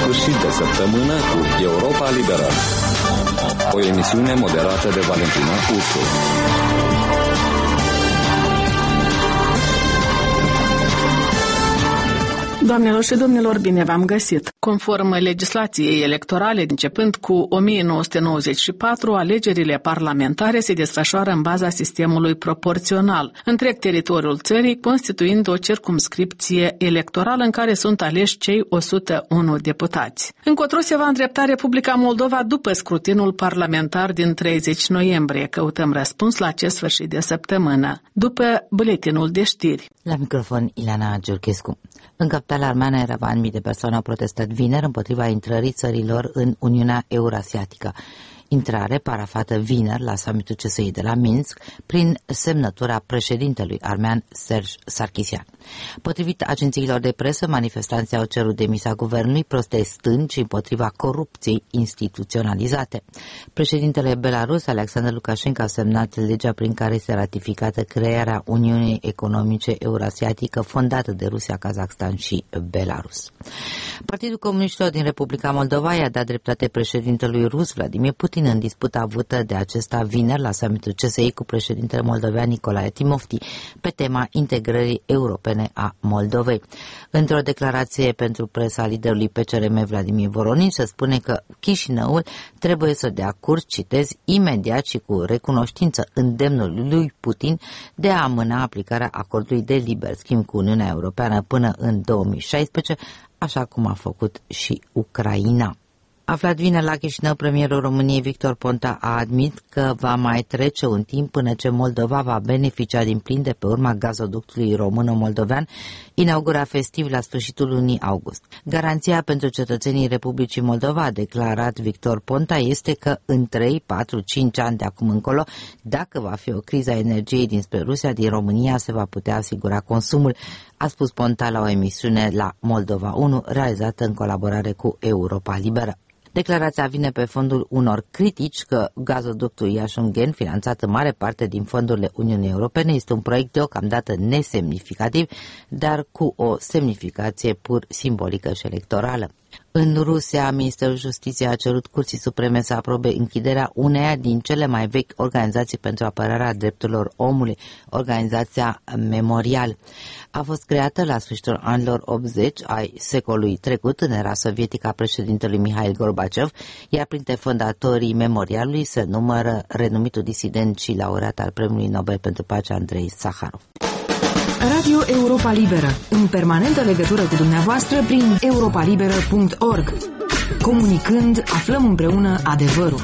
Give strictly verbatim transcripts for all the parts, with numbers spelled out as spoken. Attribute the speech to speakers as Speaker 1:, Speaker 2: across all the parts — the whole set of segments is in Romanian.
Speaker 1: sfârșit de săptămână cu Europa Liberă. O emisiune moderată de Valentina Ursu.
Speaker 2: Doamnelor și domnilor, bine v-am găsit! Conform legislației electorale, începând cu o mie nouă sute nouăzeci și patru, alegerile parlamentare se desfășoară în baza sistemului proporțional, întreg teritoriul țării, constituind o circumscripție electorală în care sunt aleși cei o sută unu deputați. Încotro se va îndrepta Republica Moldova după scrutinul parlamentar din treizeci noiembrie. Căutăm răspuns la acest sfârșit de săptămână, după buletinul de știri.
Speaker 3: La microfon, Ileana Giurchescu. În capitala armeană, Erevan, mii de persoane au protestat vineri împotriva intrării țărilor în Uniunea Eurasiatică. Intrare parafată vineri la summitul C S I de la Minsk prin semnătura președintelui armean Serge Sarkisian. Potrivit agențiilor de presă, manifestanții au cerut demisia guvernului, protestând și împotriva corupției instituționalizate. Președintele Belarus, Alexander Lukashenko, a semnat legea prin care este ratificată crearea Uniunii Economice Eurasiatică fondată de Rusia, Kazakhstan și Belarus. Partidul Comuniștilor din Republica Moldova i-a dat dreptate președintelui rus Vladimir Putin în disputa avută de acesta vineri la summitul C S I cu președintele moldovean Nicolae Timofti pe tema integrării europene a Moldovei. Într-o declarație pentru presa liderului P C R M Vladimir Voronin se spune că Chișinăul trebuie să dea curs, citez, imediat și cu recunoștință îndemnul lui Putin de a amâna aplicarea acordului de liber schimb cu Uniunea Europeană până în două mii șaisprezece, așa cum a făcut și Ucraina. Aflat vineri la Chișinău, premierul României Victor Ponta a admis că va mai trece un timp până ce Moldova va beneficia din plin de pe urma gazoductului româno-moldovean, inaugurat festiv la sfârșitul lunii august. Garanția pentru cetățenii Republicii Moldova, a declarat Victor Ponta, este că în trei, patru, cinci ani de acum încolo, dacă va fi o criză a energiei dinspre Rusia, din România se va putea asigura consumul, a spus Ponta la o emisiune la Moldova unu, realizată în colaborare cu Europa Liberă. Declarația vine pe fondul unor critici că gazoductul Iași-Ungheni, finanțat în mare parte din fondurile Uniunii Europene, este un proiect deocamdată nesemnificativ, dar cu o semnificație pur simbolică și electorală. În Rusia, Ministerul Justiției a cerut Curții Supreme să aprobe închiderea uneia din cele mai vechi organizații pentru apărarea drepturilor omului, organizația Memorial. A fost creată la sfârșitul anilor optzeci ai secolului trecut în era sovietică a președintelui Mihail Gorbachev, iar printre fondatorii Memorialului se numără renumitul disident și laureat al Premiului Nobel pentru Pace Andrei Saharov.
Speaker 4: Radio Europa Liberă, în permanentă legătură cu dumneavoastră prin europa liberă punct org. Comunicând, aflăm împreună adevărul.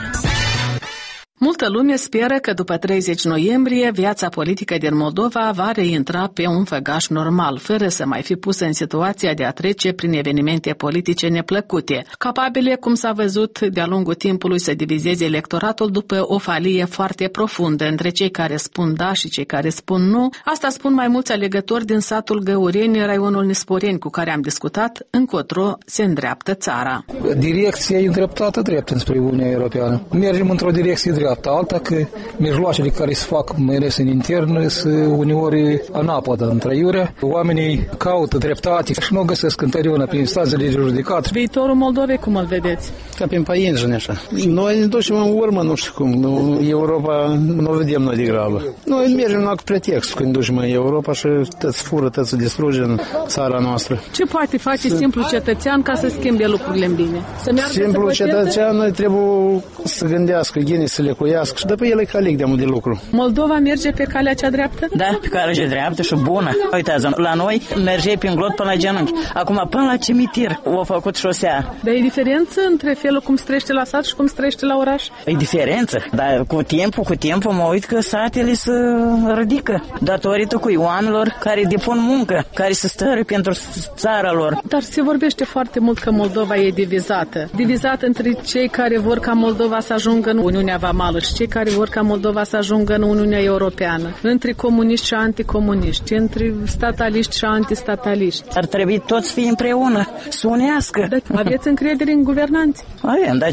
Speaker 2: Multă lume speră că după treizeci noiembrie viața politică din Moldova va reintra pe un făgaș normal, fără să mai fi pusă în situația de a trece prin evenimente politice neplăcute, capabile, cum s-a văzut de-a lungul timpului, să divizeze electoratul după o falie foarte profundă între cei care spun da și cei care spun nu. Asta spun mai mulți alegători din satul Găureni, raionul Nisporeni, cu care am discutat încotro se îndreaptă țara.
Speaker 5: Direcția e îndreptată drept înspre Uniunea Europeană. Mergem într-o direcție dreaptă. Alta că mijloacele care se fac, mai ales în intern, sunt uneori anapodă între iurea. Oamenii caută dreptate și nu găsesc întotdeauna prin instanțele de judicat.
Speaker 2: Viitorul Moldovei cum îl vedeți?
Speaker 6: Ca prin păienjeni așa. Noi ne ducem în urmă, nu știu cum. Europa nu vedem noi de grabă. Noi mergem la pretext când ducem în Europa și tăți fură, tăți distruge în țara noastră.
Speaker 2: Ce poate face simplu cetățean ca să schimbe lucrurile în bine? Să meargă
Speaker 6: simplu cetățean, noi trebuie să gândească, gine să le cuiască și după el e calic de de lucru.
Speaker 2: Moldova merge pe calea cea dreaptă?
Speaker 7: Da, pe calea cea dreaptă și bună. Uitați, la noi merge prin glot până la genunchi. Acum până la cimitir o făcut șosea.
Speaker 2: Dar e diferență între felul cum străiește la sat și cum străiește la oraș?
Speaker 7: E diferență, dar cu timpul, cu timpul mă uit că satele se ridică datorită cu oamenilor care depun muncă, care se stără pentru țara lor.
Speaker 2: Dar se vorbește foarte mult că Moldova e divizată. Divizată între cei care vor ca Moldova să ajungă în Uniunea Vamală și cei care vor ca Moldova să ajungă în Uniunea Europeană, între comuniști și anticomuniști, între stataliști și antistataliști.
Speaker 7: Ar trebui toți să fie împreună, să unească.
Speaker 2: Da, aveți încredere în guvernanți?
Speaker 7: Avem, da, ce nu?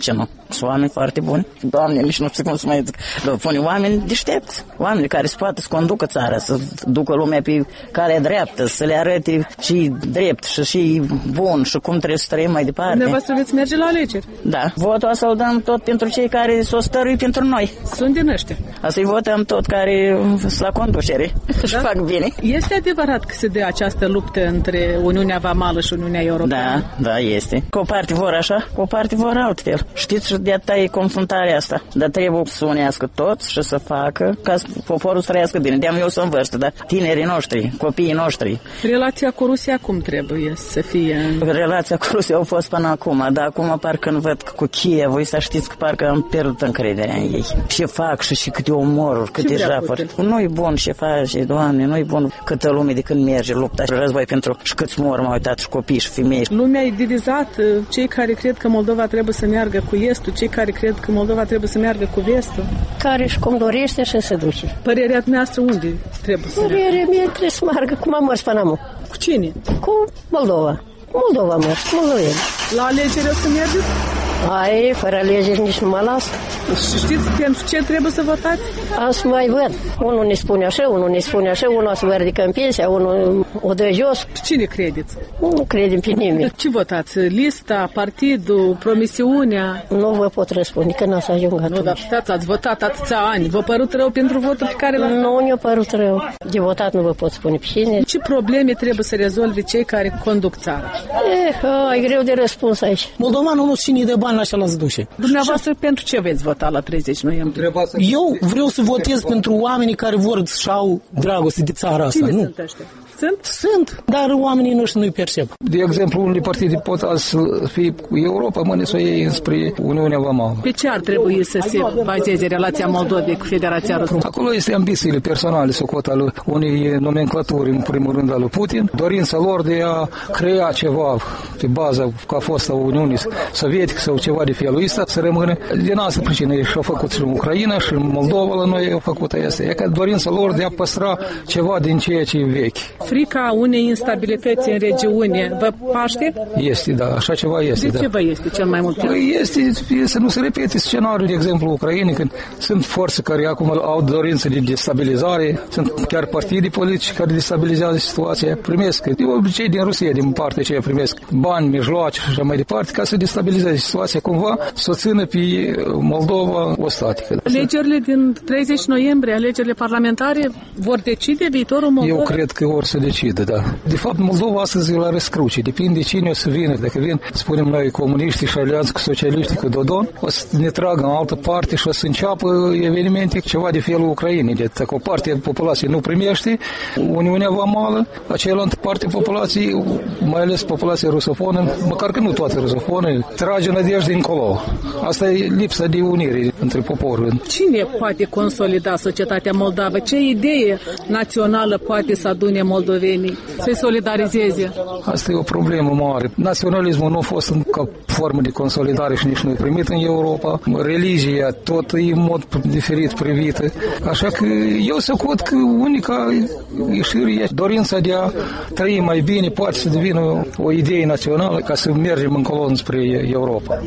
Speaker 7: Sunt oameni foarte buni. Doamne, nici nu știu cum să mai zic. Pune oameni deștepți, oameni care se poate să conducă țara, să ducă lumea pe calea dreaptă, să le arăte și drept și și bun și cum trebuie să trăim mai departe.
Speaker 2: Dumneavoastră veți merge la alegeri?
Speaker 7: Da. Votul să-l dăm tot pentru cei care s-o stărui pentru noi.
Speaker 2: Sunt din ăștia.
Speaker 7: Să-i votăm tot care sunt la conducere și da? Fac bine.
Speaker 2: Este adevărat că se dă această luptă între Uniunea Vamală și Uniunea Europeană?
Speaker 7: Da, da, este. Cu o parte vor așa, cu o parte vor altfel. Știți, și de atâta e confruntarea asta. Dar trebuie să unească toți și să facă ca poporul să trăiască bine. De-am eu să învârstă, dar tinerii noștri, copiii noștri.
Speaker 2: Relația cu Rusia cum trebuie să fie?
Speaker 7: Relația cu Rusia a fost până acum, dar acum parcă nu văd că cu Kiev, voi să știți că parcă am pierdut încrederea în ei. Ce fac și, și câte omoruri, câte jafuri. Nu-i bun ce face, Doamne, nu-i bun câtă lume de când merge lupta și război pentru și câți mor m-au uitat și copii și femei.
Speaker 2: Lumea e divizată, cei care cred că Moldova trebuie să meargă cu estul, cei care cred că Moldova trebuie să meargă cu vestul.
Speaker 8: Care și cum dorește și se duce.
Speaker 2: Părerea dumneavoastră unde trebuie să meargă?
Speaker 8: Părerea mea trebuie să meargă cum am mers până acum.
Speaker 2: Cu cine?
Speaker 8: Cu Moldova. Moldova am mers, moldoveni.
Speaker 2: La alegeri o să mergeți?
Speaker 8: Ai, fără alegeri nici nu mă las.
Speaker 2: Și știți pentru ce trebuie să votați?
Speaker 8: Am să mai văd. Unul ne spune așa, unul ne spune așa, unul o să vă ridică în pensia, unul o dă jos.
Speaker 2: Cine credeți?
Speaker 8: Nu credem pe nimeni.
Speaker 2: Ce votați? Lista, partidul, promisiunea?
Speaker 8: Nu vă pot răspunde, că n-a să ajung atunci.
Speaker 2: Nu, dar stați, ați votat atâția ani. Vă părut rău pentru votul pe care l-ați?
Speaker 8: Nu, ne-a părut rău. De votat nu vă pot spune pe cine.
Speaker 2: Ce probleme trebuie să rezolve cei care conduc țara?
Speaker 8: Eh, e greu de răspuns aici.
Speaker 9: Moldovanul nu ține de bani la așa la duce.
Speaker 2: Dumneavoastră pentru ce veți vota la treizeci noiembrie?
Speaker 9: Eu vreau să votez pentru oamenii care vor să au dragoste de țara asta.
Speaker 2: Cine
Speaker 9: nu?
Speaker 2: sunt ăștia? Sunt?
Speaker 9: Sunt, dar oamenii noștri nu-i percep.
Speaker 5: De exemplu, unele partide pot să fie cu Europa, mâine să o iei înspre Uniunea Vamală.
Speaker 2: Pe ce ar trebui să se bazeze relația Moldovei cu Federația Rusă?
Speaker 5: Acolo este ambițiile personale, socot al unei nomenclaturi, în primul rând al lui Putin, dorința lor de a crea ceva pe baza că a fost a Uniunii Sovietică sau ceva de felul ăsta, să rămână. Din asta pricină și-au făcut și în Ucraina și în Moldova la noi au făcut asta. E ca dorința lor de a păstra ceva din ceea ce e vechi.
Speaker 2: Frica unei instabilități în regiune vă paște?
Speaker 5: Este, da, așa ceva este.
Speaker 2: De ce
Speaker 5: da.
Speaker 2: vă este cel mai mult?
Speaker 5: Păi este, să nu se repete scenariul, de exemplu, Ucrainei, când sunt forțe care acum au dorință de destabilizare, sunt chiar partide politice care destabilizează situația, primesc, de obicei din Rusia, din partea aceea, primesc bani, mijloace și așa mai departe, ca să destabilizeze situația cumva, să o țină pe Moldova o statică.
Speaker 2: Alegerile din treizeci noiembrie, alegerile parlamentare, vor decide viitorul Moldovei?
Speaker 5: Eu cred că or să decide, da. De fapt, Moldova astăzi e la răscruce. Depinde cine o să vină. Dacă vin, spunem noi, comuniștii și alianți cu socialiștii, cu Dodon, o să ne tragă în altă parte și o să înceapă evenimente ceva de felul Ucrainei. Deci, dacă o parte a populației nu primește Uniunea Vamală, cealaltă parte a populației, mai ales populația rusofonă, măcar că nu toate rusofonă, trage nădejde încolo. Asta e lipsa de unire între poporul.
Speaker 2: Cine poate consolida societatea moldavă? Ce idee națională poate să adune moldovenii, să-i solidarizeze?
Speaker 5: Asta e o problemă mare. Naționalismul nu a fost ca formă de consolidare și nici nu e primit în Europa. Religia tot e în mod diferit privită. Așa că eu socot că unica ieșire e dorința de a trăi mai bine, poate să devină o idee națională ca să mergem încolo spre Europa.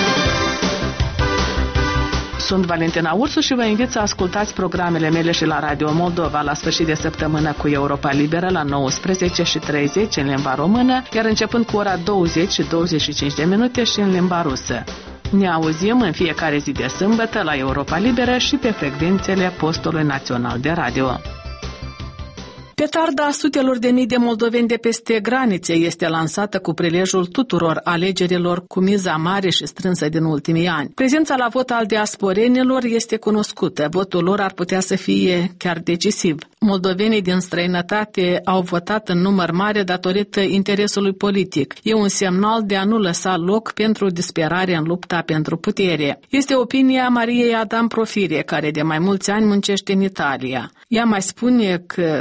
Speaker 2: Sunt Valentina Ursu și vă invit să ascultați programele mele și la Radio Moldova la sfârșit de săptămână cu Europa Liberă la nouăsprezece și treizeci în limba română, iar începând cu ora douăzeci și douăzeci și cinci de minute și în limba rusă. Ne auzim în fiecare zi de sâmbătă la Europa Liberă și pe frecvențele postului național de radio. Petarda sutelor de mii de moldoveni de peste granițe este lansată cu prilejul tuturor alegerilor cu miza mare și strânsă din ultimii ani. Prezența la vot al diasporenilor este cunoscută. Votul lor ar putea să fie chiar decisiv. Moldovenii din străinătate au votat în număr mare datorită interesului politic. E un semnal de a nu lăsa loc pentru disperare în lupta pentru putere. Este opinia Mariei Adam Profire, care de mai mulți ani muncește în Italia. Ea mai spune că acum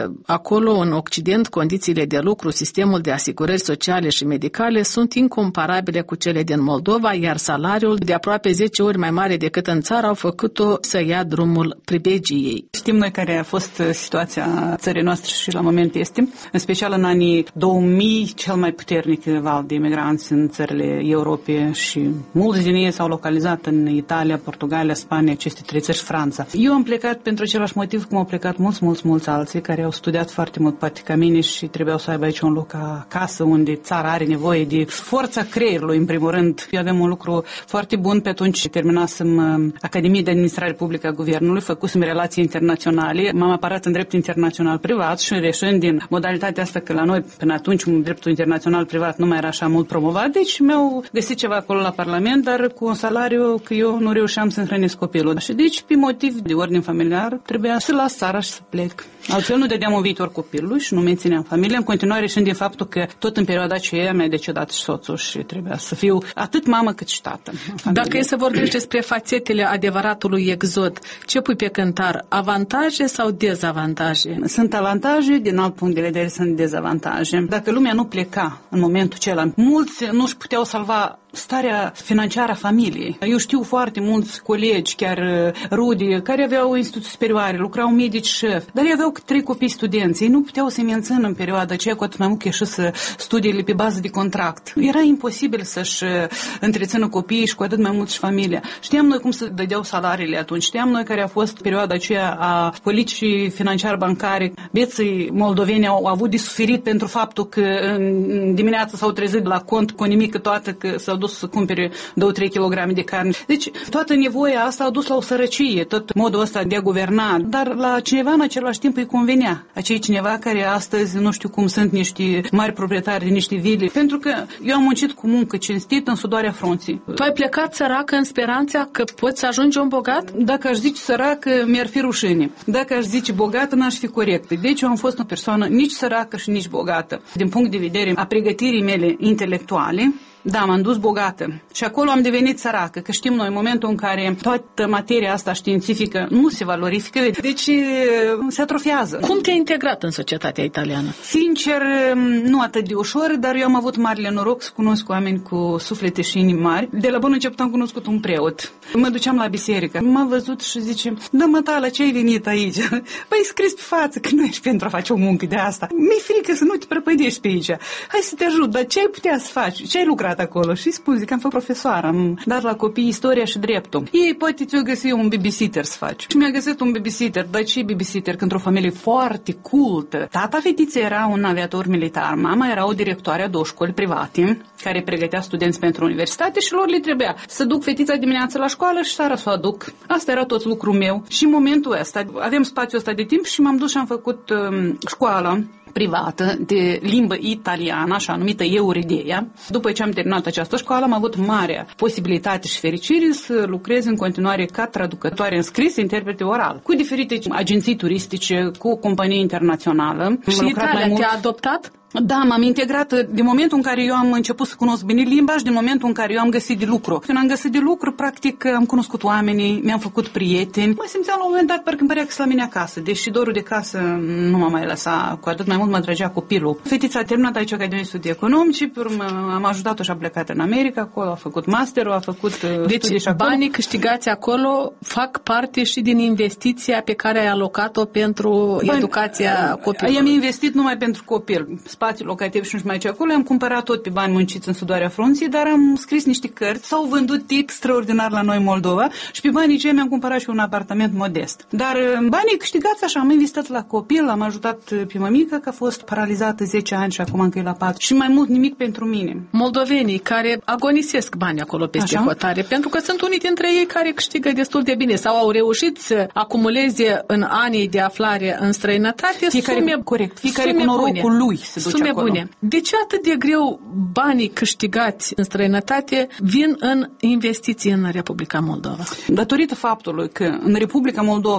Speaker 2: acolo, în Occident, condițiile de lucru, sistemul de asigurări sociale și medicale sunt incomparabile cu cele din Moldova, iar salariul de aproape zece ori mai mare decât în țară au făcut-o să ia drumul pribegiei.
Speaker 10: Știm noi care a fost situația țării noastre și la moment este, în special în anii două mii, cel mai puternic val de imigranți în țările Europei și mulți din ei s-au localizat în Italia, Portugalia, Spania, aceste trei țări și Franța. Eu am plecat pentru același motiv cum au plecat mulți, mulți, mulți alții care au studiat foarte mult poate ca mine și trebuiau să aibă aici un loc acasă unde țara are nevoie de forța creierului, în primul rând. Eu aveam un lucru foarte bun pe atunci, terminasem Academie de Administrare Publică a Guvernului, făcusem relații internaționale, m-am aparat în drept internațional privat și reșind din modalitatea asta că la noi până atunci dreptul internațional privat nu mai era așa mult promovat, deci mi-au găsit ceva acolo la Parlament, dar cu un salariu că eu nu reușeam să hrănesc copilul. Și deci, pe motiv de ordine familiar, trebuia să las țara și să plec. Altfel nu dădeam un viitor copilului și nu mențineam familia. În continuare, reșind din faptul că tot în perioada aceea mi-a decedat și soțul și trebuia să fiu atât mamă cât și tată.
Speaker 2: Dacă e să vorbești despre fațetele adevăratului exod, ce pui pe cântar? Avantaje sau dezavantaje?
Speaker 10: Sunt avantaje, din alt punct de vedere sunt dezavantaje. Dacă lumea nu pleca în momentul acela, mulți nu-și puteau salva starea financiară a familiei. Eu știu foarte mulți colegi, chiar rude, care aveau instituții superioare, lucrau medici șef, dar ei aveau trei copii studenți. Ei nu puteau să mențină în perioada aceea, cu atât mai mult că ieșise studiile pe bază de contract. Era imposibil să-și întrețină copiii și cu atât mai mult și familia. Știam noi cum să dădeau salariile atunci. Știam noi care a fost perioada aceea a politicii financiar-bancare. Bieții moldoveni au avut de suferit pentru faptul că în dimineața s-au trezit la cont cu nimic toată, că s-au dus să cumpere două trei kilograme de carne. Deci toată nevoia asta a dus la o sărăcie, tot modul ăsta de a guverna, dar la cineva în același timp îi convenea. Acei cineva care astăzi nu știu cum sunt niște mari proprietari de niște vile, pentru că eu am muncit cu muncă cinstit în sudoarea frunții.
Speaker 2: Tu ai plecat săracă în speranța că poți să ajungi un bogat?
Speaker 10: Dacă aș zice săracă, mi-ar fi rușine. Dacă aș zice bogată, n-aș fi corectă. Deci eu am fost o persoană nici săracă și nici bogată. Din punct de vedere a pregătirii mele intelectuale, da, m-am dus bogată și acolo am devenit săracă, că știm noi, în momentul în care toată materia asta științifică nu se valorifică, deci se atrofiază.
Speaker 2: Cum te-ai integrat în societatea italiană?
Speaker 10: Sincer, nu atât de ușor, dar eu am avut marele noroc să cunosc oameni cu suflete și inimi mari. De la bun început am cunoscut un preot. Mă duceam la biserică, m-a văzut și zice: da, mă, tala, ce ai venit aici? Păi scris pe față că nu ești pentru a face o muncă de asta. Mi-e frică să nu te prăpădești pe aici. Hai să te ajut, dar ce ai putea să faci? Ce ai lucrat acolo? Și spun, zic, am fost profesoară, am dat la copii istoria și dreptul. Ei, poate ți-o găsi un babysitter să faci. Și mi-a găsit un babysitter, dar ce babysitter? Că într-o familie foarte cultă. Tata fetiței era un aviator militar, mama era o directoare a două școli private care pregătea studenți pentru universitate și lor le trebuia să duc fetița dimineața la școală și seara să o aduc. Asta era tot lucrul meu. Și în momentul ăsta, avem spațiul ăsta de timp și m-am dus și am făcut um, școală privată de limbă italiană, așa numită Euridea. După ce am terminat această școală, am avut marea posibilitate și fericire să lucrez în continuare ca traducătoare în scris, interprete oral, cu diferite agenții turistice, cu o companie internațională.
Speaker 2: Și Italia te-a adoptat?
Speaker 10: Da, m-am integrat din momentul în care eu am început să cunosc bine limba și din momentul în care eu am găsit de lucru. Când am găsit de lucru, practic am cunoscut oamenii, mi-am făcut prieteni. Mă simțeam la un moment dat parcă îmi părea că sunt la mine acasă, deși dorul de casă nu m-a mai lăsat, cu atât mai mult mă trăgea copilul. Fetița a terminat aici Academie Studii Economice, pe urmă am ajutat-o și a plecat în America, acolo a făcut masterul, a făcut
Speaker 2: deci,
Speaker 10: studii și acolo.
Speaker 2: Banii câștigați acolo fac parte și din investiția pe care ai alocat-o pentru Bani, educația copilului.
Speaker 10: I-am investit numai pentru copil. Spațiul locativ și nu știu mai ce acolo, am cumpărat tot pe bani munciți în sudoarea frunții, dar am scris niște cărți, s-au vândut extraordinar la noi în Moldova și pe banii cei mi-am cumpărat și un apartament modest. Dar banii câștigați așa, am investit la copil, am ajutat pe mămică că a fost paralizată zece ani și acum încă e la patru și mai mult nimic pentru mine.
Speaker 2: Moldovenii care agonisesc bani acolo peste așa? Hotare, pentru că sunt unii dintre ei care câștigă destul de bine sau au reușit să acumuleze în anii de aflare în străinătate
Speaker 10: fiecare,
Speaker 2: sume,
Speaker 10: corect, fiecare cu norocul lui se duce
Speaker 2: sume
Speaker 10: acolo.
Speaker 2: Bune. De ce atât de greu banii câștigați în străinătate vin în investiții în Republica Moldova?
Speaker 10: Datorită faptului că în Republica Moldova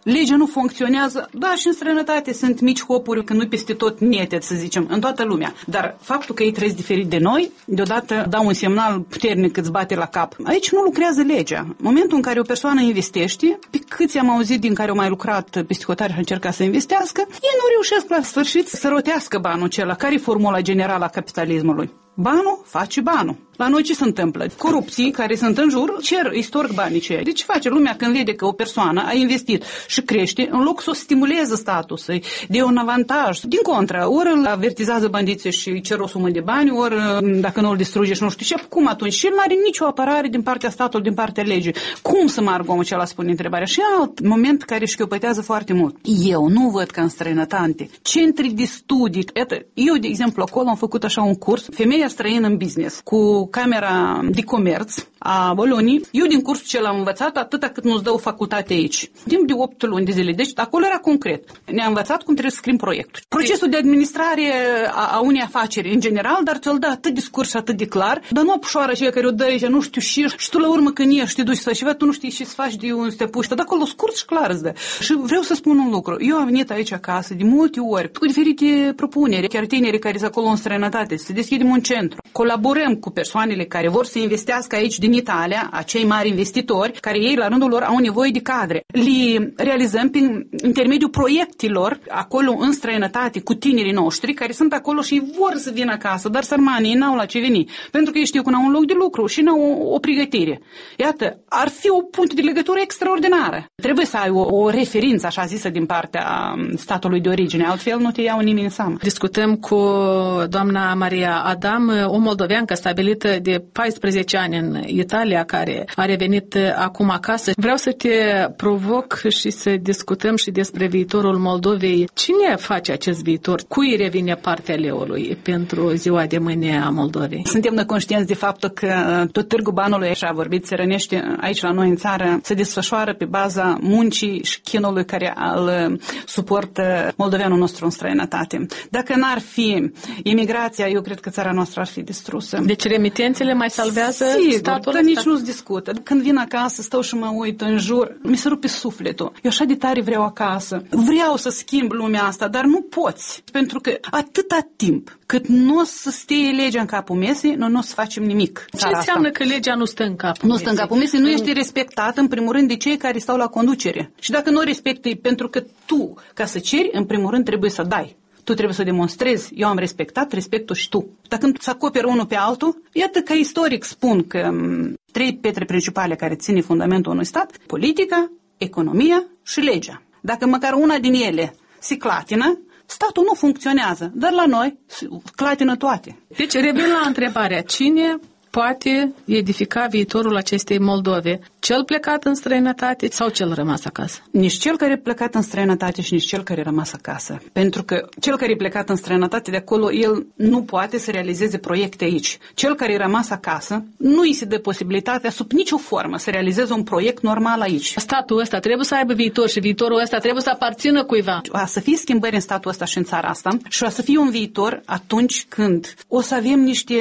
Speaker 10: legea nu funcționează, da, și în străinătate sunt mici hopuri, că nu peste tot nete, să zicem, în toată lumea. Dar faptul că ei trăiesc diferit de noi, deodată dau un semnal puternic că îți bate la cap. Aici nu lucrează legea. În momentul în care o persoană investește, pe câți am auzit din care au mai lucrat peste hotare și încercat să investească, ei nu reușesc la sfârșit să rotească banul acela. Care e formula generală a capitalismului? Banul face banul. La noi ce se întâmplă? Corupții care sunt în jur cer, îi storc banii cei. Deci ce face lumea când vede că o persoană a investit și crește, în loc să o stimuleze statul, să-i dea un avantaj? Din contră, ori îl avertizează bandiții și îi cer o sumă de bani, ori dacă nu îl distruge și nu știu ce, cum atunci? Și el nu are nicio apărare din partea statului, din partea legii. Cum să margă omul acela, spune întrebarea? Și alt moment care șchiopătează foarte mult. Eu nu văd că în străinătate centri de studii. Iată, eu, de exemplu, acolo am făcut așa un curs, femeia străină în business, cu Camera de Comerț a Boloniei. Eu din cursul ce l-am învățat atâta cât nu-ți dă o facultate aici. Timp de opt luni de zile. Deci acolo era concret. Ne-a învățat cum trebuie să scrim proiectul. Procesul de administrare a, a unei afaceri în general, dar ți-l dă atât de scurt și atât de clar, dar nu apușoară aceea care o dă aici, nu știu și, și tu la urmă când ești, te duci să și tu nu știi ce să faci de unde să te apuci, dar acolo scurt și clar îți dă. Și vreau să spun un lucru. Eu am venit aici acasă de multe ori cu diferite propuneri, chiar tineri care sunt acolo în străinătate, să deschidem un centru. Colaborăm cu persoanele care vor să investească aici din Italia, acei mari investitori, care ei la rândul lor au nevoie de cadre. Le realizăm prin intermediul proiectelor acolo în străinătate cu tinerii noștri care sunt acolo și vor să vină acasă, dar sărmanii n-au la ce veni, pentru că ei știu că n-au un loc de lucru și n-au o, o pregătire. Iată, ar fi o punct de legătură extraordinară. Trebuie să ai o, o referință, așa zisă, din partea statului de origine, altfel nu te iau nimeni în seamă.
Speaker 2: Discutăm cu doamna Maria Adam, o moldoveancă stabilită de paisprezece ani în Italia, care a revenit acum acasă. Vreau să te provoc și să discutăm și despre viitorul Moldovei. Cine face acest viitor? Cui revine partea leului pentru ziua de mâine a Moldovei?
Speaker 10: Suntem conștienți de faptul că tot târgul banului, așa a vorbit, se rănește aici la noi în țară, se desfășoară pe baza muncii și chinului care îl suportă moldoveanul nostru în străinătate. Dacă n-ar fi imigrația, eu cred că țara noastră ar fi distrusă.
Speaker 2: Deci remitențele mai salvează
Speaker 10: Sigur,
Speaker 2: statul
Speaker 10: ăsta?
Speaker 2: Nici
Speaker 10: nu-ți discută. Când vin acasă, stau și mă uit în jur, mi se rupe sufletul. Eu așa de tare vreau acasă. Vreau să schimb lumea asta, dar nu poți. Pentru că atâta timp cât nu o să stie legea în capul mesei, noi nu o să facem nimic.
Speaker 2: Ce înseamnă că legea nu stă în capul
Speaker 10: Nu stă în capul mesei, nu ești respectat în primul rând de cei care stau la conducere. Și dacă nu respecti, pentru că tu, ca să ceri, în primul rând trebuie să dai. Tu trebuie să demonstrezi, eu am respectat, respectul și tu. Dacă nu se acoperă unul pe altul, iată că istoric spun că trei pietre principale care țin fundamentul unui stat, politica, economia și legea. Dacă măcar una din ele se clatină, statul nu funcționează, dar la noi clatină toate.
Speaker 2: Deci revin la întrebarea, cine poate edifica viitorul acestei Moldove? Cel plecat în străinătate sau cel rămas acasă?
Speaker 10: Nici cel care e plecat în străinătate și nici cel care e rămas acasă. Pentru că cel care e plecat în străinătate, de acolo, el nu poate să realizeze proiecte aici. Cel care e rămas acasă, nu îi se dă posibilitatea sub nicio formă să realizeze un proiect normal aici.
Speaker 2: Statul ăsta trebuie să aibă viitor și viitorul ăsta trebuie să aparțină cuiva.
Speaker 10: O să fie schimbări în statul ăsta și în țara asta și o să fie un viitor atunci când o să avem niște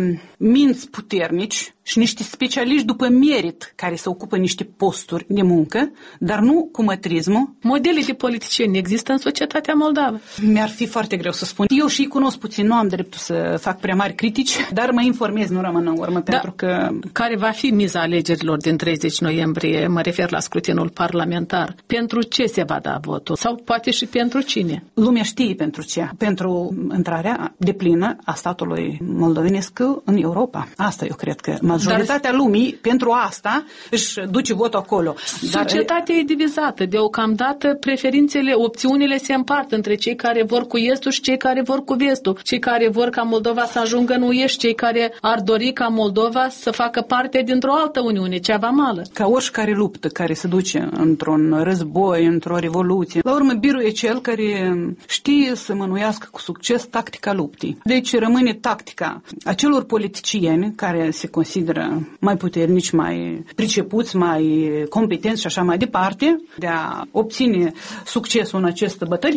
Speaker 10: minți puternici și niște specialiști după merit care se ocupă niște posturi de muncă, dar nu cu mătrismul.
Speaker 2: Modele de politicieni există în societatea moldavă?
Speaker 10: Mi-ar fi foarte greu să spun. Eu și cunosc puțin, nu am dreptul să fac prea mari critici, dar mă informez, nu rămân în urmă, da. Pentru că...
Speaker 2: Care va fi miza alegerilor din treizeci noiembrie? Mă refer la scrutinul parlamentar. Pentru ce se va da votul? Sau poate și pentru cine?
Speaker 10: Lumea știe pentru ce. Pentru intrarea deplină a statului moldovenesc în Europa. Asta eu cred că majoritatea Dar... lumii pentru asta își duce votul acolo.
Speaker 2: Dar... Societatea e divizată. Deocamdată preferințele, opțiunile se împart între cei care vor cu estul și cei care vor cu vestul. Cei care vor ca Moldova să ajungă în U E și cei care ar dori ca Moldova să facă parte dintr-o altă Uniune, cea vamală.
Speaker 10: Ca oricare luptă care se duce într-un război, într-o revoluție. La urmă, biruie cel care știe să mânuiască cu succes tactica luptii. Deci rămâne tactica acelor politicieni care se consideră mai puternici, mai pricepuți, mai competenți și așa mai departe, de a obține succesul în această bătălie,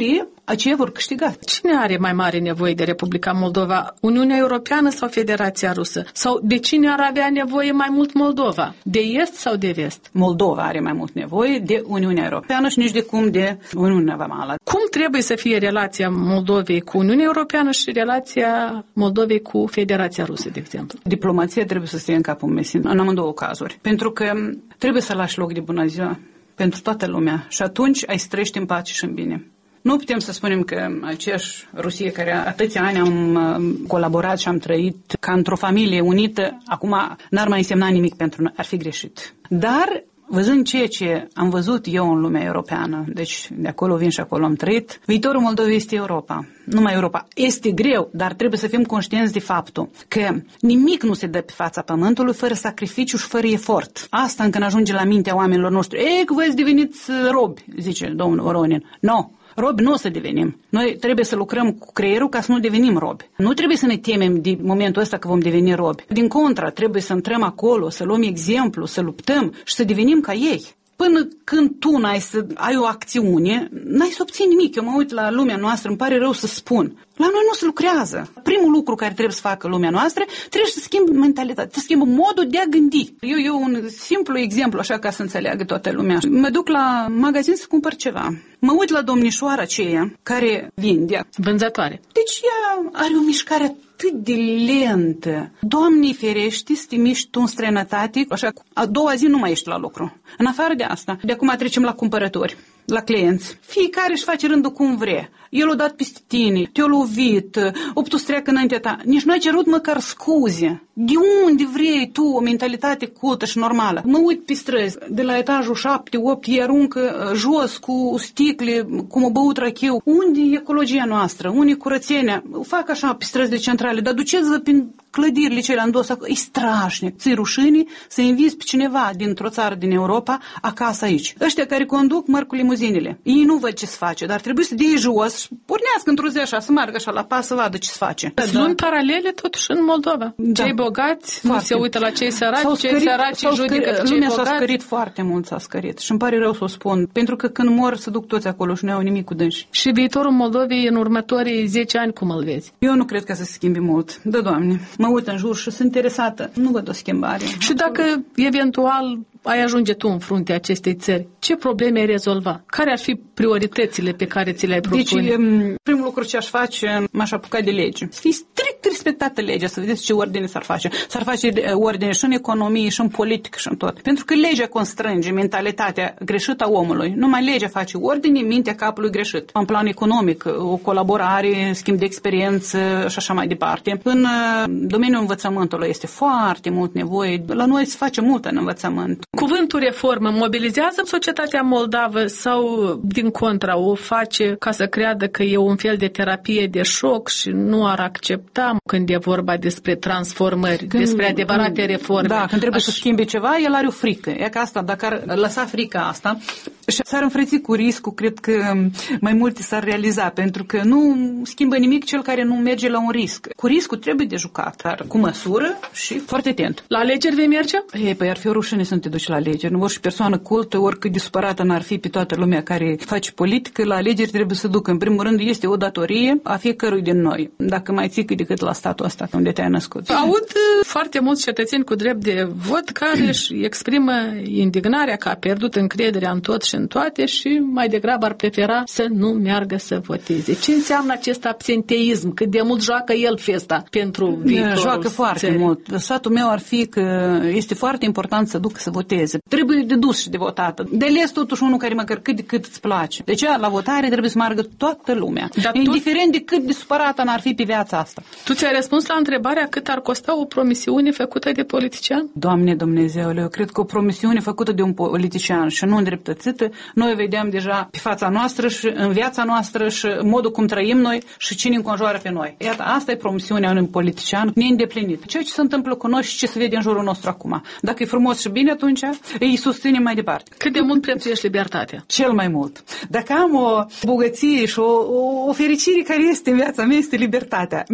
Speaker 10: aceia vor câștiga.
Speaker 2: Cine are mai mare nevoie de Republica Moldova? Uniunea Europeană sau Federația Rusă? Sau de cine ar avea nevoie mai mult Moldova? De est sau de vest?
Speaker 10: Moldova are mai mult nevoie de Uniunea Europeană și nici de cum de Uniunea Vamală.
Speaker 2: Cum trebuie să fie relația Moldovei cu Uniunea Europeană și relația Moldovei cu Federația Rusă, de exemplu?
Speaker 10: Diplomația trebuie să stea în capul mesin, în amândouă cazuri. Pentru că trebuie să lași loc de bună ziua pentru toată lumea și atunci ai să trăiești în pace și în bine. Nu putem să spunem că aceeași Rusie, care atâția ani am colaborat și am trăit ca într-o familie unită, acum n-ar mai însemna nimic pentru noi, ar fi greșit. Dar, văzând ceea ce am văzut eu în lumea europeană, deci de acolo vin și acolo am trăit, viitorul Moldovei este Europa. Numai Europa. Este greu, dar trebuie să fim conștienți de faptul că nimic nu se dă pe fața pământului fără sacrificiu și fără efort. Asta încă ajunge la mintea oamenilor noștri. Ei, că voi deveniți robi, zice domnul Voronin. Nu. Robi nu o să devenim. Noi trebuie să lucrăm cu creierul ca să nu devenim robi. Nu trebuie să ne temem de momentul ăsta că vom deveni robi. Din contră, trebuie să intrăm acolo, să luăm exemplu, să luptăm și să devenim ca ei. Până când tu n-ai să ai o acțiune, n-ai să obții nimic. Eu mă uit la lumea noastră, îmi pare rău să spun. La noi nu se lucrează. Primul lucru care trebuie să facă lumea noastră, trebuie să schimbe mentalitatea, să schimbe modul de a gândi. Eu, eu un simplu exemplu, așa ca să înțeleagă toată lumea. Mă duc la magazin să cumpăr ceva. Mă uit la domnișoara aceea care vinde.
Speaker 2: Vânzătoare.
Speaker 10: Deci ea are o mișcare atât de lentă. Doamne ferește să te miști tu în străinătate, așa, a doua zi nu mai ești la lucru. În afară de asta, de acum trecem la cumpărători, la clienți. Fiecare își face rândul cum vrea. El o dat peste tine, te-a lovit, o putut să treacă înaintea ta. Nici nu ai cerut măcar scuze. De unde vrei tu o mentalitate cultă și normală? Mă uit pe străzi, de la etajul șapte opt, îi aruncă jos cu sticle, cum o băut rachiu. Unde e ecologia noastră? Unde e curățenia? Fac așa pe străzi de centrale, dar duceți-vă prin clădirile cele în dos. E strașnic. Ți-i rușine să invizi pe cineva dintr-o țară din Europa acasă aici. Ăștia care conduc merg cu limuzinile. Ei nu văd ce se face, dar trebuie să dea jos și pornească într-o zi așa, să meargă așa la pas să vadă ce se face.
Speaker 2: Sunt paralele totuși în Moldova. Da. Cei bogați foarte. Nu se uită la cei săraci, s-au cei scărit, săraci judecă cei
Speaker 10: lumea
Speaker 2: bogați.
Speaker 10: S-a scărit foarte mult, s-a scărit. Și îmi pare rău să o spun, pentru că când mor se duc toți acolo și nu au nimic cu dânsi.
Speaker 2: Și viitorul Moldovei în următorii zece ani cum îl vezi?
Speaker 10: Eu nu cred că să se schimbe mult. Da, Doamne. Mă uit în jur și sunt interesată. Nu văd o schimbare.
Speaker 2: Și dacă eventual ai ajunge tu în fruntea acestei țări, ce probleme ai rezolva? Care ar fi prioritățile pe care ți le-ai propune?
Speaker 10: Deci, primul lucru ce aș face, m-aș apuca de lege. Să fie strict respectată legea, să vedeți ce ordine s-ar face. S-ar face ordine și în economie, și în politică, și în tot. Pentru că legea constrânge mentalitatea greșită a omului. Numai legea face ordine, mintea capului greșit. În plan economic, o colaborare, schimb de experiență și așa mai departe. În domeniul învățământului este foarte mult nevoie. La noi se face mult în învățământ.
Speaker 2: Cuvântul reformă mobilizează societatea moldavă sau, din contra, o face ca să creadă că e un fel de terapie de șoc și nu ar accepta când e vorba despre transformări, când, despre adevărate reforme?
Speaker 10: Da, când trebuie
Speaker 2: Aș...
Speaker 10: să schimbe ceva, el are o frică. E că asta, dacă ar lăsa frica asta și s-ar înfrăți cu riscul, cred că mai multe s-ar realiza, pentru că nu schimbă nimic cel care nu merge la un risc. Cu riscul trebuie de jucat, dar cu măsură și foarte atent.
Speaker 2: La alegeri vei merge?
Speaker 10: Ei, păi ar fi o rușine să nu te duci la alegeri. Nu orice persoană cultă, oricât de supărată n-ar fi pe toată lumea care face politică, la alegeri trebuie să ducă. În primul rând, este o datorie a fiecărui din noi, dacă mai ții cât de cât la statul ăsta unde te-ai născut.
Speaker 2: Aud foarte mulți cetățeni cu drept de vot care își exprimă indignarea că a pierdut încrederea în tot și în toate și mai degrabă ar prefera să nu meargă să voteze. Ce înseamnă acest absenteism? Cât de mult joacă el festa pentru viitorul
Speaker 10: Joacă foarte țării? Mult. Sfatul meu ar fi că este foarte important să ducă să voteze. Trebuie de dus și de votat. De ales totuși unul care măcar cât de cât îți place. Deci la votare trebuie să meargă toată lumea. Dar indiferent tu... de cât de supărată n-ar fi pe viața asta.
Speaker 2: Tu ți-ai răspuns la întrebarea cât ar costa o promisiune făcută de politician?
Speaker 10: Doamne Dumnezeule, eu cred că o promisiune făcută de un politician și nu îndreptățită, noi vedeam deja pe fața noastră și în viața noastră și modul cum trăim noi și cine înconjoară pe noi. Iată, asta e promisiunea unui politician neîndeplinit. Ceea ce se întâmplă cu noi și ce se vede în jurul nostru acum. Dacă e frumos și bine, atunci îi susținem mai departe.
Speaker 2: Cât de mult prețuiești libertatea?
Speaker 10: Cel mai mult. Dacă am o bogăție și o, o, o fericire care este în viața mea, este libertatea. Mie nu-mi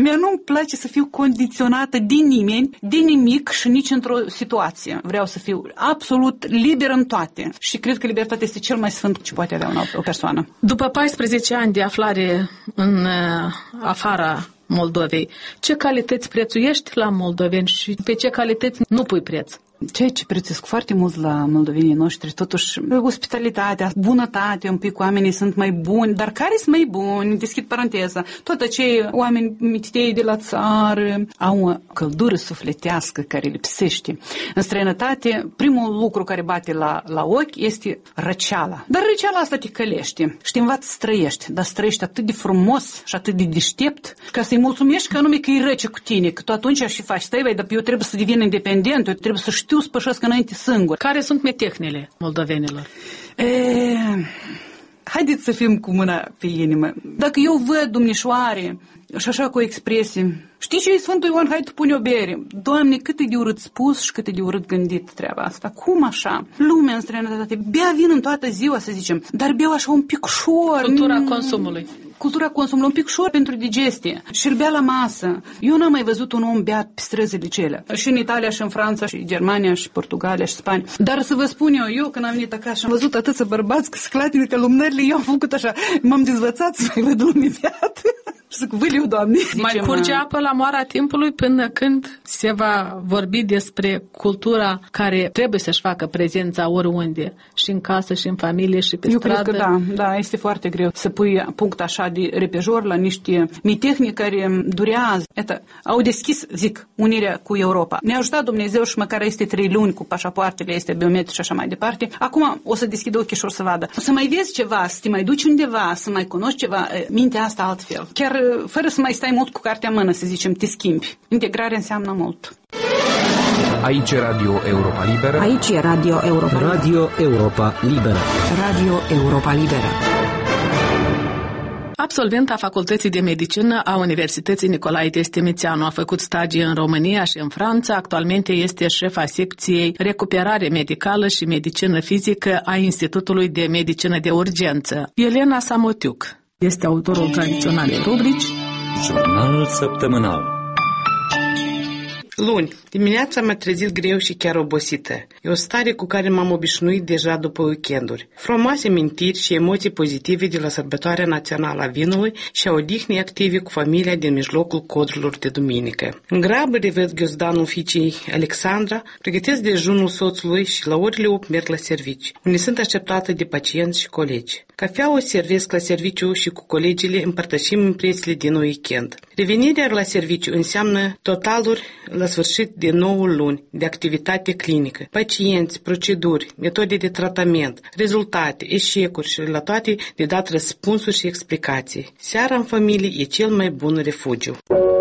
Speaker 10: place să fiu condiționată de nimeni, de nimic și nici într-o situație. Vreau să fiu absolut liberă în toate. Și cred că libertatea este cel mai sfânt ce poate avea o persoană.
Speaker 2: După paisprezece ani de aflare în afara Moldovei, ce calități prețuiești la moldoveni și pe ce calități nu pui preț?
Speaker 10: Ceea ce prețuiesc foarte mult la moldovenii noștri, totuși, ospitalitatea, bunătatea, un pic oamenii sunt mai buni, dar care sunt mai buni? Deschid paranteza. Tot acei oameni mititei de la țară au o căldură sufletească care lipsește. În străinătate, primul lucru care bate la, la ochi este răceala. Dar răceala asta te călește și te învață să trăiești, dar să trăiești atât de frumos și atât de deștept, ca să-i mulțumești că anume că e răce cu tine, că tu atunci și faci, stai, băi, dar eu trebuie să devin independent, eu trebuie să știu să pășesc înainte singur.
Speaker 2: Care sunt metehnele moldovenilor?
Speaker 10: E, haideți să fim cu mâna pe inimă. Dacă eu văd domnișoare și așa cu o expresie, știi ce e Sfântul Ioan, hai tu pune o bere. Doamne, cât e de urât spus și cât e de urât gândit treaba asta. Cum așa? Lumea în străinătate bea vin în toată ziua, să zicem, dar beau așa un pic ușor.
Speaker 2: Cultura consumului.
Speaker 10: Cultura consumului, un pic ușor pentru digestie. Și îl bea la masă. Eu n-am mai văzut un om beat pe străzile cele. Și în Italia, și în Franța, și Germania, și Portugalia, și Spania. Dar să vă spun eu, eu când am venit acasă și am văzut atâția bărbați că sclatile ca lumânările, eu am făcut așa, m-am dezvățat să mai văd lumea beat. Și zic, văliu, Doamne.
Speaker 2: Mai curge apă la moara timpului până când se va vorbi despre cultura care trebuie să-și facă prezența oriunde, și în casă, și în familie, și pe
Speaker 10: eu
Speaker 2: stradă.
Speaker 10: Eu cred că da, da, este foarte greu să pui punct așa de repejor la niște mitehni care durează. Iată, au deschis, zic, unirea cu Europa. Ne-a ajutat Dumnezeu și măcar este trei luni cu pașapoartele, este biometric și așa mai departe. Acum o să deschid ochii și o să vadă. O să mai vezi ceva, să te mai duci undeva, să mai cunoști ceva, mintea asta altfel. Chiar fără să mai stai mult cu cartea în mână, să zicem, te schimbi. Integrarea înseamnă mult.
Speaker 11: Aici e Radio Europa Liberă.
Speaker 4: Aici e Radio Europa Liberă.
Speaker 11: Radio Europa Liberă.
Speaker 4: Radio Europa Liberă.
Speaker 2: Absolventa Facultății de Medicină a Universității Nicolae Testimițeanu, a făcut stagii în România și în Franța, actualmente este șefa secției Recuperare Medicală și Medicină Fizică a Institutului de Medicină de Urgență. Elena Samotiuc este autorul tradiționalei rubrici
Speaker 1: Jurnal săptămânal.
Speaker 12: Luni, dimineața m-a trezit greu și chiar obosită. E o stare cu care m-am obișnuit deja după weekenduri. Frumoase mintiri și emoții pozitive de la sărbătoarea națională a vinului și a odihnei active cu familia din mijlocul codrurilor de duminică. În grabă revăd ghiozdanul fiicei Alexandra, pregătesc dejunul soțului și la orele opt merg la servici, unde sunt așteptată de pacienți și colegi. Cafea o servesc la serviciu și cu colegile împărtășim impresiile din weekend. Revenirea la serviciu înseamnă totaluri la sfârșit de nouă luni de activitate clinică, pacienți, proceduri, metode de tratament, rezultate, eșecuri și la toate de dat răspunsuri și explicații. Seara în familie e cel mai bun refugiu.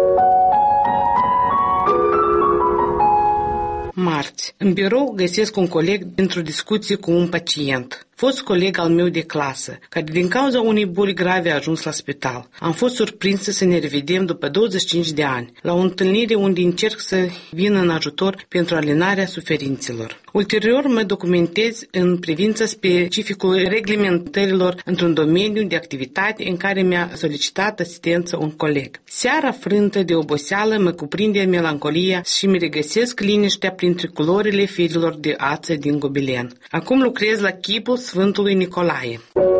Speaker 12: Marți. În birou găsesc un coleg într-o discuție cu un pacient. Fost coleg al meu de clasă, care din cauza unei boli grave a ajuns la spital. Am fost surprinsă să ne revedem după douăzeci și cinci de ani, la o întâlnire unde încerc să vin în ajutor pentru alinarea suferințelor. Ulterior mă documentez în privința specificului reglementărilor într-un domeniu de activitate în care mi-a solicitat asistență un coleg. Seara frântă de oboseală mă cuprinde melancolia și mi regăsesc liniștea printre culorile firilor de ață din gobelen. Acum lucrez la chipul Sfântului Nicolae.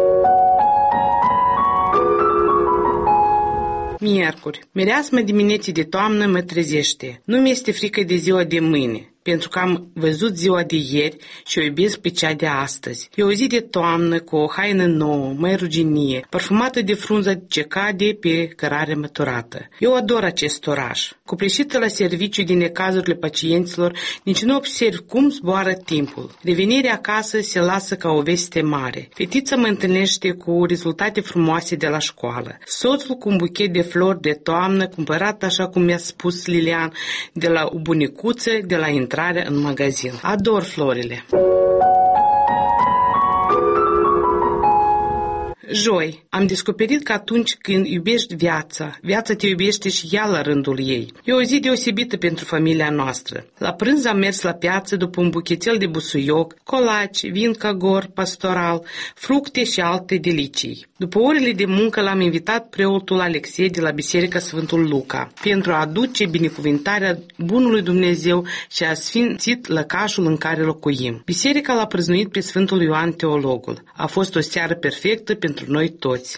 Speaker 12: Miercuri. Mireasma dimineții de toamnă mă trezește. Nu mi-este frică de ziua de mâine, pentru că am văzut ziua de ieri și o iubesc pe cea de astăzi. E o zi de toamnă cu o haină nouă, mai ruginie, parfumată de frunza ce cade pe cărare măturată. Eu ador acest oraș. Copleșită la serviciu din necazurile pacienților, nici nu observ cum zboară timpul. Revenirea acasă se lasă ca o veste mare. Fetița mă întâlnește cu rezultate frumoase de la școală. Soțul cu un buchet de flori de toamnă, cumpărat așa cum mi-a spus Lilian, de la o bunicuță de la intrarea în magazin. Ador florile. Joi, am descoperit că atunci când iubești viața, viața te iubește și ea la rândul ei. E o zi deosebită pentru familia noastră. La prânz am mers la piață după un buchetel de busuioc, colaci, vin cagor, pastoral, fructe și alte delicii. După orele de muncă l-am invitat preotul Alexei de la Biserica Sfântul Luca pentru a aduce binecuvântarea bunului Dumnezeu și a sfințit lăcașul în care locuim. Biserica l-a prăznuit pe Sfântul Ioan Teologul. A fost o seară perfectă pentru noi toți.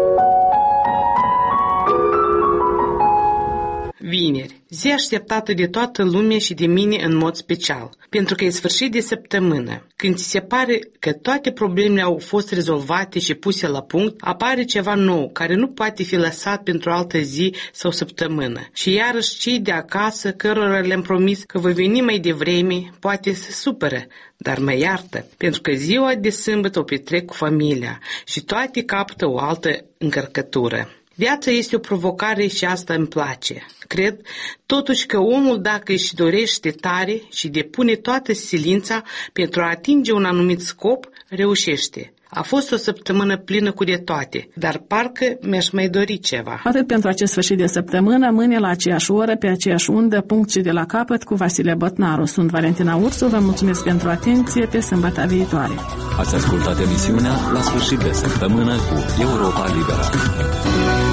Speaker 12: Vineri, zi așteptată de toată lumea și de mine în mod special, pentru că e sfârșit de săptămână. Când ți se pare că toate problemele au fost rezolvate și puse la punct, apare ceva nou, care nu poate fi lăsat pentru altă zi sau săptămână. Și iarăși cei de acasă, cărora le-am promis că voi veni mai devreme, poate se supără, dar mă iartă, pentru că ziua de sâmbătă o petrec cu familia și toate capătă o altă încărcătură. Viața este o provocare și asta îmi place. Cred totuși că omul, dacă își dorește tare și depune toată silința pentru a atinge un anumit scop, reușește. A fost o săptămână plină cu de toate, dar parcă mi-aș mai dori ceva.
Speaker 2: Atât pentru acest sfârșit de săptămână, mâine la aceeași oră, pe aceeași undă, punct și de la capăt, cu Vasile Botnaru. Sunt Valentina Ursu, vă mulțumesc pentru atenție, pe sâmbătă viitoare.
Speaker 1: Ați ascultat emisiunea La sfârșit de săptămână cu Europa Liberă.